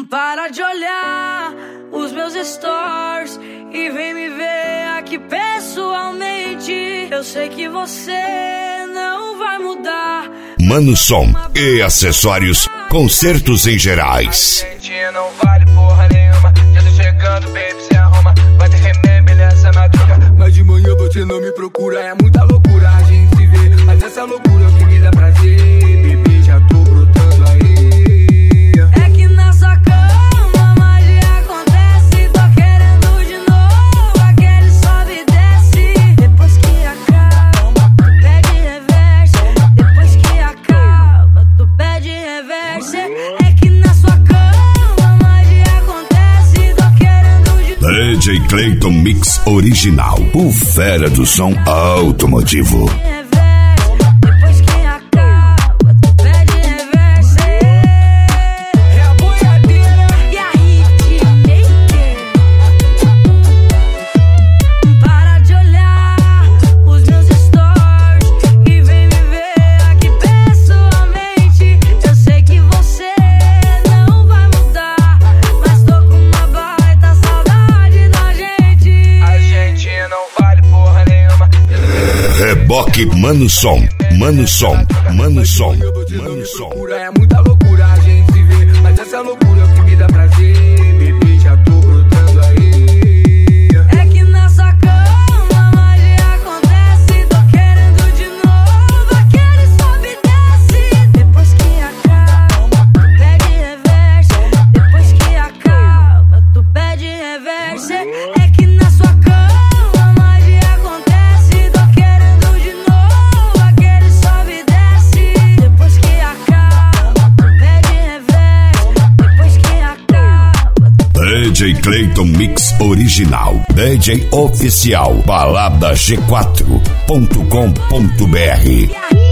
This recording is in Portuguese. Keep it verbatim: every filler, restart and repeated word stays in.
Para de olhar os meus stories e vem me ver aqui pessoalmente. Eu sei que você não vai mudar. Mano Som e acessórios, concertos em gerais. Não vale porra nenhuma. Já tô chegando, baby, se arruma. Vai ter remédio, beleza, madruga. Mas de manhã você não me procura. É muita loucura a gente se vê. Mas essa loucura que me dá prazer, bebê, já tô brotando aí. É que na sua cama magia acontece. Tô querendo de novo aquele sobe e desce. Depois que acaba, tu pede reverse. Depois que acaba, tu pede reverse. É que na sua cama magia acontece. Tô querendo de novo. D J Clayton Mix Original, o fera do som automotivo. Depois que acaba, tu pede reverse. É a boiadeira e a hitmaker. Para de olhar os meus stories e vem me ver aqui pessoalmente. Eu sei que você não vai mudar, mas tô com uma baita saudade da gente. A gente não vale porra nenhuma. Reboque Mano Som, Mano Som, Mano Som, Mano Som. É muita loucura a gente se vê. Mas essa loucura que me dá prazer, bebê, já tô brotando aí. É que na sua cama magia acontece. Tô querendo de novo aquele sobe e desce. Depois que acaba, tu pede reverse. Depois que acaba, tu pede reverse. É que na sua cama magia acontece. Tô querendo de novo aquele sobe e desce. Depois que acaba, tu pede reverse. Depois que acaba, D J Clayton Mix Original, D J Oficial, balada g quatro ponto com ponto b r. e aí?